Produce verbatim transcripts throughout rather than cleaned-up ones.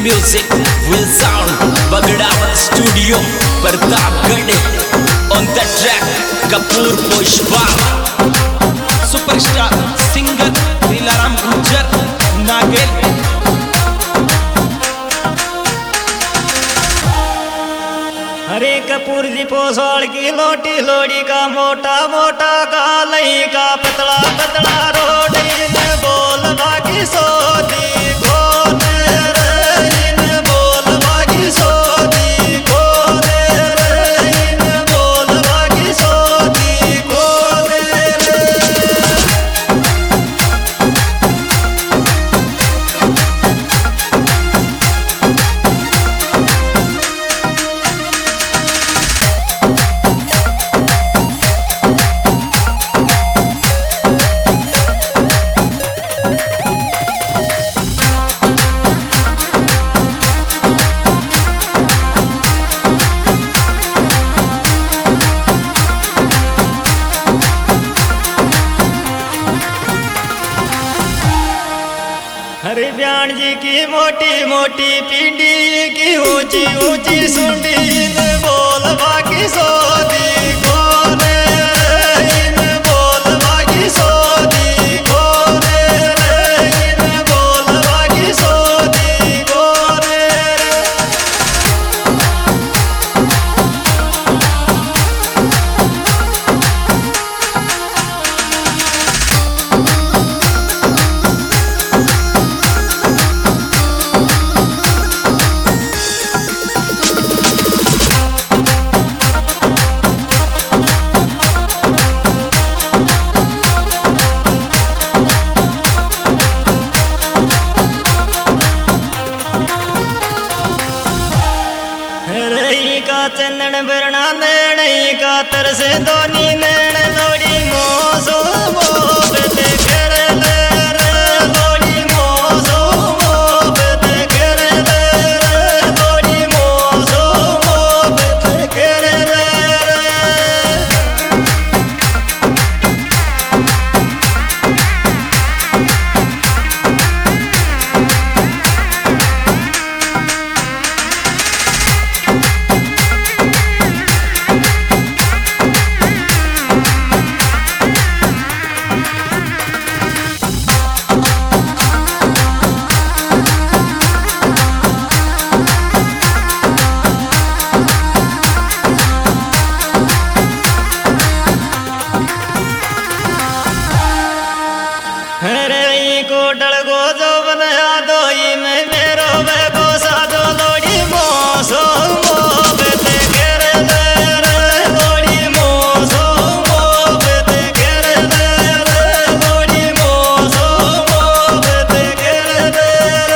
music will sound Bagdawat Studio Pratapgarh. On the track Kapoor Pushpa. Superstar singer Dilaram Gujjar Nagel. हरे कपूर जी पोसौड़ की लोटी लोड़ी का मोटा मोटा का लई का पतला पतला रोटी ने बोल बाकी सोती खोद रहीन बोल बाकी सोती खोद रहीन बोल बाकी सोती खोद हरे ब्याण जी की मोटी मोटी पिंडी की ऊंची ऊंची सुंडी ने बोल बाकी सोती खोद रहीन बोल बाकी सोती खोद रहीन बोल बाकी सोती खोद रही का चंदन बरना नैणी का तरसे दोनी नैण लोड़ी मोसो मोबते कर ले रे लोड़ी मोसो मोबते कर ले रे लोड़ी मोसो मोबते कर ले हरे को डलगो जो बनाया दोई में मेरो बेगो साधो लोड़ी मोसो मोबते कर ले रे लोड़ी मोसो मोबते कर ले रे लोड़ी मोसो मोबते कर ले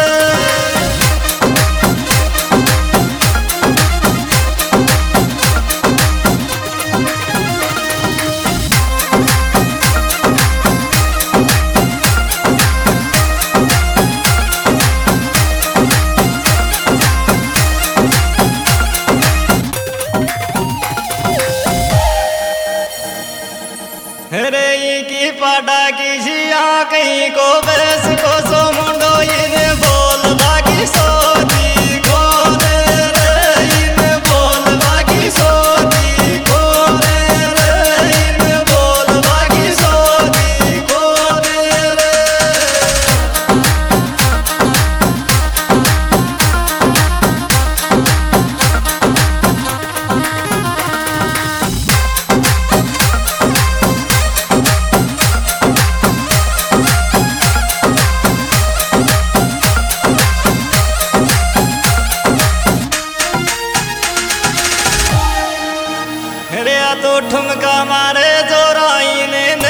हरे की पाटा की जिया कहीं को बरस को सो मुंडो इने बोल बाकी सोती खोद रहीन बोल बाकी सोती खोद रहीन बोल बाकी सोती खोद तो ठुमका मारे जोराई ने